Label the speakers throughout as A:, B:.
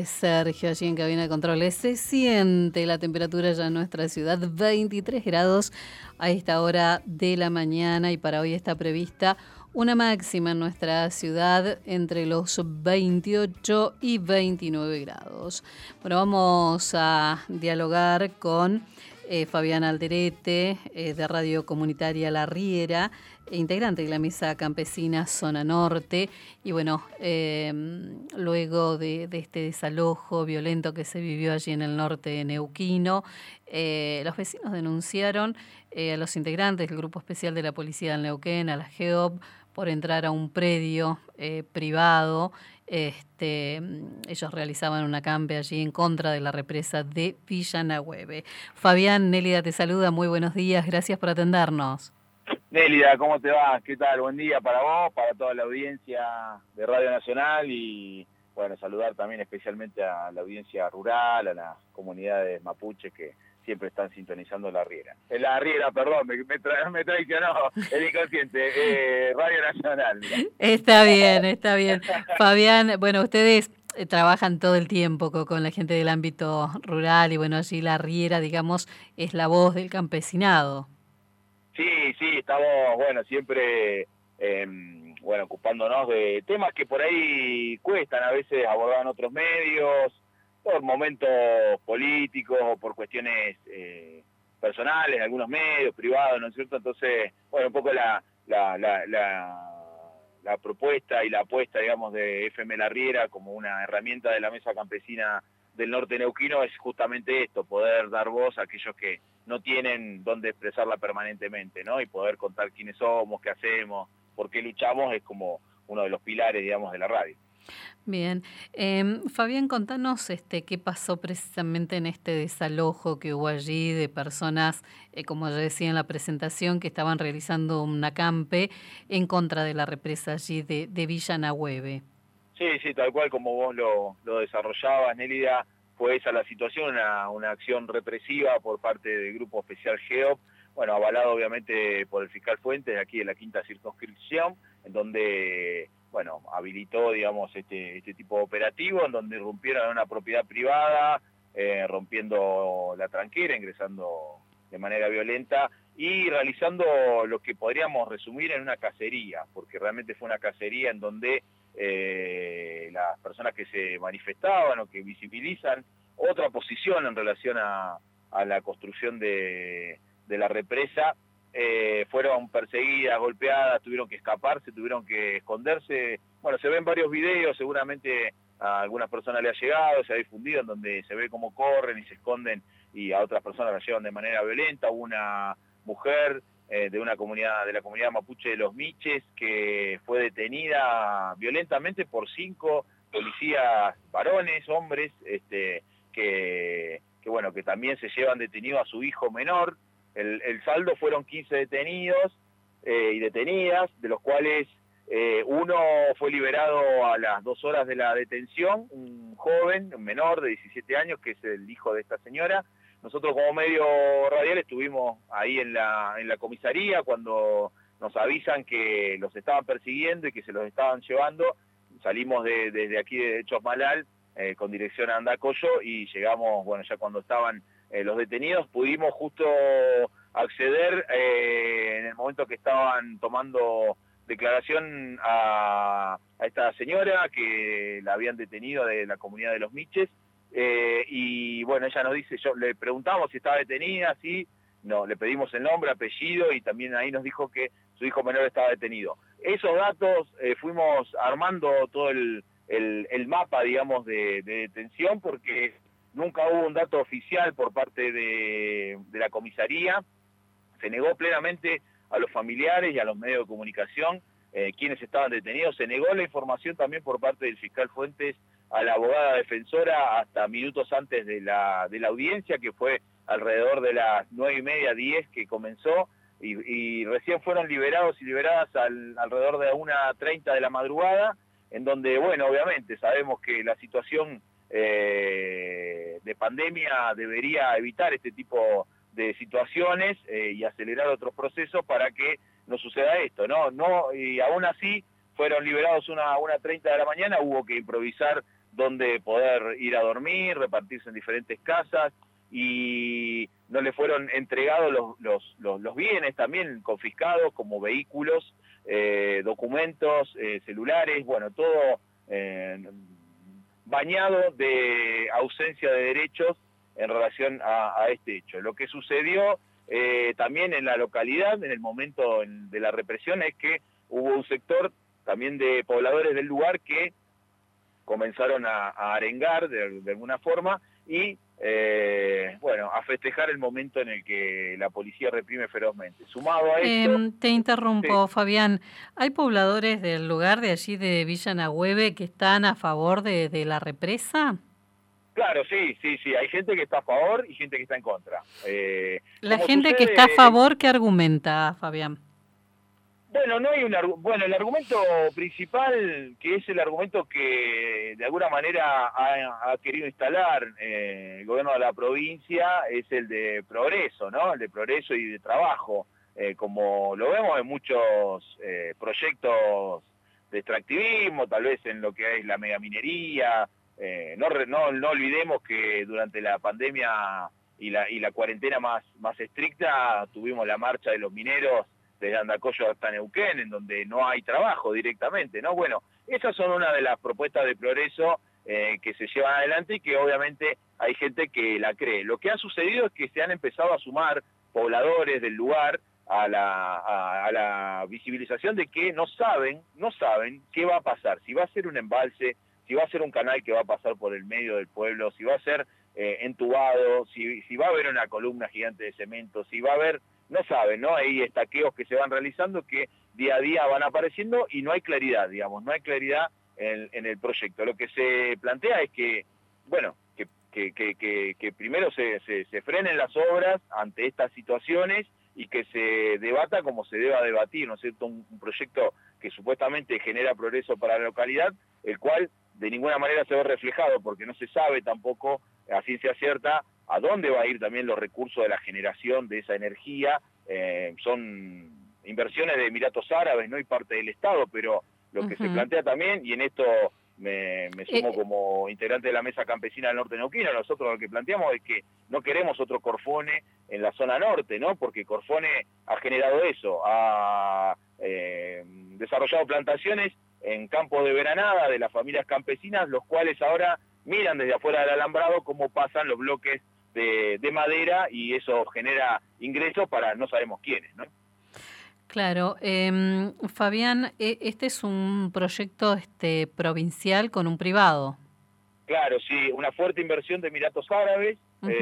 A: Sergio, allí en cabina de controles. Se siente la temperatura ya en nuestra ciudad, 23 grados a esta hora de la mañana, y para hoy está prevista una máxima en nuestra ciudad entre los 28 y 29 grados. Bueno, vamos a dialogar con Fabián Alderete, de Radio Comunitaria La Riera, integrante de la Mesa Campesina Zona Norte. Y bueno, luego de este desalojo violento que se vivió allí en el norte neuquino, los vecinos denunciaron a los integrantes del Grupo Especial de la Policía del Neuquén, a la GEOP, por entrar a un predio privado. Ellos realizaban un acampe allí en contra de la represa de Villa Nagüeve. Fabián, Nélida te saluda, muy buenos días, gracias por atendernos.
B: Nélida, ¿cómo te va? ¿Qué tal? Buen día para vos, para toda la audiencia de Radio Nacional y, bueno, saludar también especialmente a la audiencia rural, a las comunidades mapuches que siempre están sintonizando La Riera. La Riera, perdón, me traicionó el inconsciente, Radio Nacional. Mira.
A: Está bien. Fabián, bueno, ustedes trabajan todo el tiempo con la gente del ámbito rural y bueno, allí La Riera, digamos, es la voz del campesinado.
B: Sí, estamos, bueno, siempre, ocupándonos de temas que por ahí cuestan a veces abordar en otros medios, por momentos políticos o por cuestiones personales, algunos medios, privados, ¿no es cierto? Entonces, bueno, un poco la propuesta y la apuesta, digamos, de FM La Riera como una herramienta de la Mesa Campesina del Norte Neuquino es justamente esto, poder dar voz a aquellos que no tienen dónde expresarla permanentemente, ¿no? Y poder contar quiénes somos, qué hacemos, por qué luchamos, es como uno de los pilares, digamos, de la radio.
A: Bien. Fabián, contanos qué pasó precisamente en este desalojo que hubo allí de personas, como ya decía en la presentación, que estaban realizando un acampe en contra de la represa allí de Villa Nagüeve.
B: Sí, tal cual como vos lo desarrollabas, Nélida, fue esa la situación, una acción represiva por parte del Grupo Especial GEOP, bueno, avalado obviamente por el fiscal Fuentes, de aquí de la quinta circunscripción, en donde, bueno, habilitó, digamos, este tipo de operativo, en donde irrumpieron en una propiedad privada, rompiendo la tranquera, ingresando de manera violenta y realizando lo que podríamos resumir en una cacería, porque realmente fue una cacería en donde las personas que se manifestaban o que visibilizan otra posición en relación a la construcción de la represa, fueron perseguidas, golpeadas, tuvieron que escaparse, tuvieron que esconderse. Bueno, se ven varios videos, seguramente a algunas personas le ha llegado, se ha difundido, en donde se ve cómo corren y se esconden y a otras personas la llevan de manera violenta. Una mujer de la comunidad mapuche de Los Miches, que fue detenida violentamente por 5 policías varones, hombres, que también se llevan detenido a su hijo menor. El saldo fueron 15 detenidos y detenidas, de los cuales uno fue liberado a las 2 horas de la detención, un joven, un menor de 17 años, que es el hijo de esta señora. Nosotros como medio radial estuvimos ahí en la comisaría cuando nos avisan que los estaban persiguiendo y que se los estaban llevando. Salimos desde aquí de Chosmalal con dirección a Andacollo y llegamos, bueno, ya cuando estaban los detenidos, pudimos justo acceder en el momento que estaban tomando declaración a esta señora que la habían detenido de la comunidad de Los Miches. Y bueno, ella nos dice, le preguntamos si estaba detenida, sí, no, le pedimos el nombre, apellido y también ahí nos dijo que su hijo menor estaba detenido. Esos datos fuimos armando todo el mapa, digamos, de detención, porque nunca hubo un dato oficial por parte de la comisaría. Se negó plenamente a los familiares y a los medios de comunicación quienes estaban detenidos. Se negó la información también por parte del fiscal Fuentes a la abogada defensora hasta minutos antes de la audiencia, que fue alrededor de las 9:30, 10 que comenzó, y recién fueron liberados y liberadas alrededor de 1:30 de la madrugada, en donde, bueno, obviamente sabemos que la situación de pandemia debería evitar este tipo de situaciones y acelerar otros procesos para que no suceda esto, ¿no? Y aún así fueron liberados 1:30 de la mañana, hubo que improvisar dónde poder ir a dormir, repartirse en diferentes casas, y no le fueron entregados los bienes también confiscados, como vehículos, documentos, celulares, bueno, todo bañado de ausencia de derechos en relación a este hecho. Lo que sucedió también en la localidad, en el momento de la represión, es que hubo un sector también de pobladores del lugar que comenzaron a arengar de alguna forma y bueno, a festejar el momento en el que la policía reprime ferozmente. Sumado a esto...
A: Te interrumpo,
B: Sí.
A: Fabián. ¿Hay pobladores del lugar de allí de Villa Nagüeve que están a favor de la represa?
B: Claro, sí, hay gente que está a favor y gente que está en contra.
A: La
B: Como
A: gente que está a
B: sucede...
A: favor, ¿qué argumenta, Fabián?
B: Bueno, no hay el argumento principal, que es el argumento que de alguna manera ha querido instalar el gobierno de la provincia, es el de progreso, ¿no? El de progreso y de trabajo, como lo vemos en muchos proyectos de extractivismo, tal vez en lo que es la megaminería. No olvidemos que durante la pandemia y la cuarentena más estricta tuvimos la marcha de los mineros desde Andacollo hasta Neuquén, en donde no hay trabajo directamente, ¿no? Bueno, esas son una de las propuestas de progreso que se llevan adelante y que obviamente hay gente que la cree. Lo que ha sucedido es que se han empezado a sumar pobladores del lugar a la visibilización de que no saben qué va a pasar, si va a ser un embalse, si va a ser un canal que va a pasar por el medio del pueblo, si va a ser entubado, si va a haber una columna gigante de cemento, si va a haber... No saben, ¿no? Hay estaqueos que se van realizando que día a día van apareciendo y no hay claridad, digamos, no hay claridad en el proyecto. Lo que se plantea es que, bueno, que primero se frenen las obras ante estas situaciones y que se debata como se deba debatir, ¿no es cierto? Un proyecto que supuestamente genera progreso para la localidad, el cual de ninguna manera se ve reflejado porque no se sabe tampoco a ciencia cierta a dónde va a ir también los recursos de la generación de esa energía. Son inversiones de Emiratos Árabes, no hay parte del Estado, pero lo que se plantea también, y en esto me sumo como integrante de la Mesa Campesina del Norte Neuquino, nosotros lo que planteamos es que no queremos otro Corfone en la zona norte, ¿no? Porque Corfone ha generado eso, ha desarrollado plantaciones en campos de veranada de las familias campesinas, los cuales ahora miran desde afuera del alambrado cómo pasan los bloques de madera y eso genera ingresos para no sabemos quiénes, ¿no?
A: Claro. Fabián, este es un proyecto provincial con un privado.
B: Claro, sí, una fuerte inversión de Emiratos Árabes,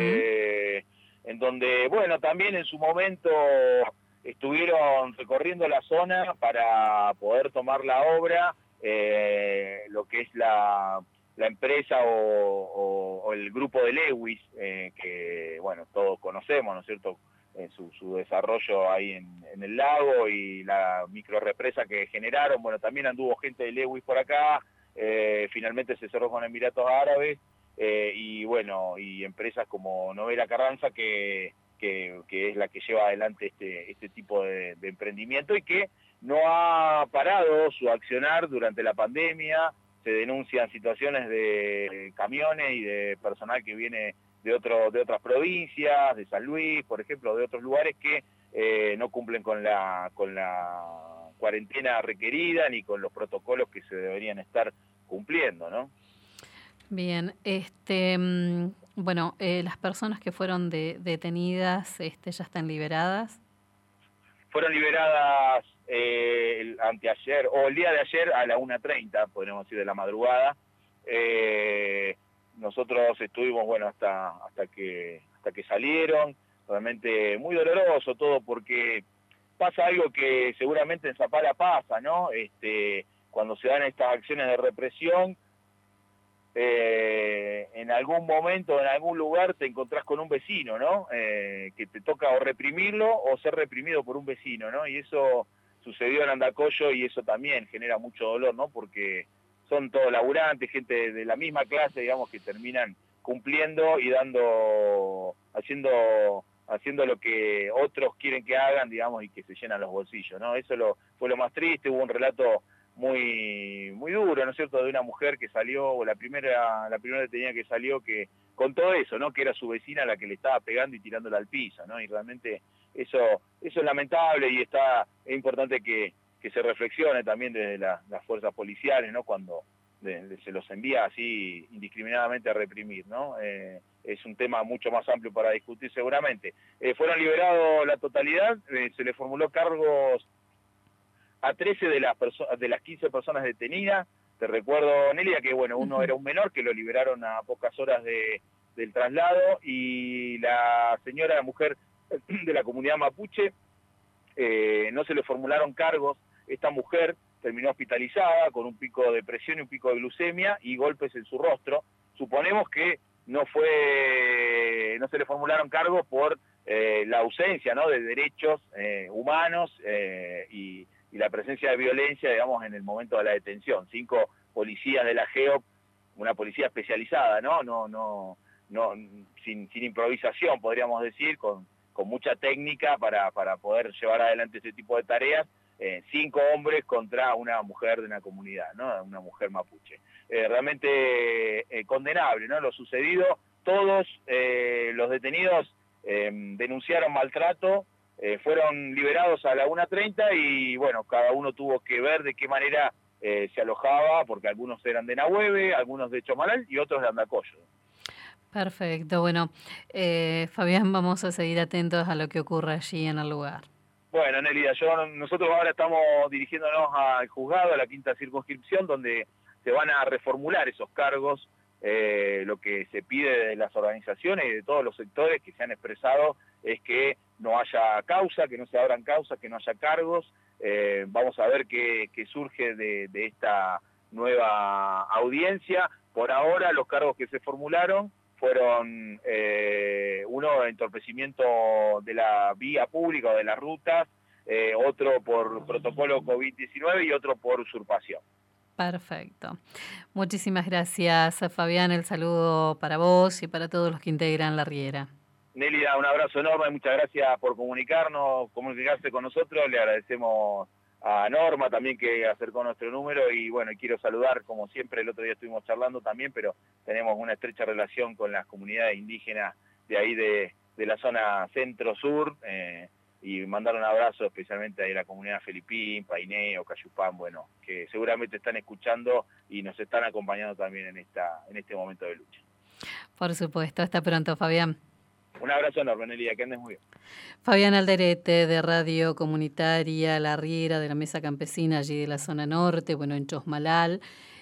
B: en donde, bueno, también en su momento estuvieron recorriendo la zona para poder tomar la obra, lo que es la empresa o el grupo de Lewis, que, bueno, todos conocemos, ¿no es cierto?, su desarrollo ahí en el lago y la microrepresa que generaron. Bueno, también anduvo gente de Lewis por acá, finalmente se cerró con Emiratos Árabes, y bueno, y empresas como Novela Carranza que es la que lleva adelante este tipo de emprendimiento y que no ha parado su accionar durante la pandemia. Se denuncian situaciones de camiones y de personal que viene de otras provincias, de San Luis, por ejemplo, de otros lugares que no cumplen con la cuarentena requerida ni con los protocolos que se deberían estar cumpliendo, ¿no?
A: Bien, bueno, las personas que fueron detenidas ya están liberadas.
B: Fueron liberadas anteayer, o el día de ayer a la 1:30, podríamos decir, de la madrugada. Nosotros estuvimos, bueno, hasta que salieron. Realmente muy doloroso todo porque pasa algo que seguramente en Zapala pasa, ¿no? Cuando se dan estas acciones de represión, en algún momento, en algún lugar te encontrás con un vecino, ¿no? Que te toca o reprimirlo o ser reprimido por un vecino, ¿no? Y eso sucedió en Andacollo y eso también genera mucho dolor, ¿no? Porque son todos laburantes, gente de la misma clase, digamos, que terminan cumpliendo y haciendo lo que otros quieren que hagan, digamos, y que se llenan los bolsillos, ¿no? Eso fue lo más triste. Hubo un relato muy duro, ¿no es cierto?, de una mujer que salió, o la primera detenida que salió, que contó eso, ¿no?, que era su vecina la que le estaba pegando y tirándola al piso, ¿no? Y realmente eso es lamentable, y es importante que se reflexione también desde las fuerzas policiales, ¿no?, cuando se los envía así indiscriminadamente a reprimir, ¿no? Es un tema mucho más amplio para discutir seguramente. Fueron liberados la totalidad, se le formuló cargos a 13 de las 15 personas detenidas. Te recuerdo, Nelia, que bueno, uno era un menor que lo liberaron a pocas horas del traslado, y la mujer de la comunidad mapuche, no se le formularon cargos. Esta mujer terminó hospitalizada con un pico de presión y un pico de glucemia y golpes en su rostro. Suponemos que no se le formularon cargos por la ausencia, ¿no?, de derechos humanos y la presencia de violencia, digamos, en el momento de la detención. 5 policías de la GEOP, una policía especializada, no sin improvisación, podríamos decir, con mucha técnica para poder llevar adelante ese tipo de tareas. 5 hombres contra una mujer de una comunidad, ¿no?, una mujer mapuche. Realmente condenable, ¿no?, lo sucedido. Todos los detenidos denunciaron maltrato, fueron liberados a la 1:30, y bueno, cada uno tuvo que ver de qué manera se alojaba, porque algunos eran de Nahueve, algunos de Chomalal y otros de Andacollo.
A: Perfecto, bueno, Fabián, vamos a seguir atentos a lo que ocurre allí en el lugar.
B: Bueno, Nelida, nosotros ahora estamos dirigiéndonos al juzgado, a la 5ª circunscripción, donde se van a reformular esos cargos. Lo que se pide de las organizaciones y de todos los sectores que se han expresado es que no haya causa, que no se abran causas, que no haya cargos. Vamos a ver qué surge de esta nueva audiencia. Por ahora, los cargos que se formularon fueron uno, entorpecimiento de la vía pública o de las rutas, otro por protocolo COVID-19 y otro por usurpación.
A: Perfecto. Muchísimas gracias, Fabián. El saludo para vos y para todos los que integran La Riera.
B: Nélida, un abrazo enorme, muchas gracias por comunicarse con nosotros. Le agradecemos a Norma también, que acercó nuestro número, y bueno, quiero saludar, como siempre, el otro día estuvimos charlando también, pero tenemos una estrecha relación con las comunidades indígenas de ahí de la zona centro-sur, y mandar un abrazo especialmente ahí a la comunidad Felipín, Paineo, Cayupán, bueno, que seguramente están escuchando y nos están acompañando también en este momento de lucha.
A: Por supuesto, hasta pronto, Fabián.
B: Un abrazo enorme, Nelia, que andes muy bien.
A: Fabián Alderete, de Radio Comunitaria La Riera, de la Mesa Campesina, allí de la zona norte, bueno, en Chosmalal.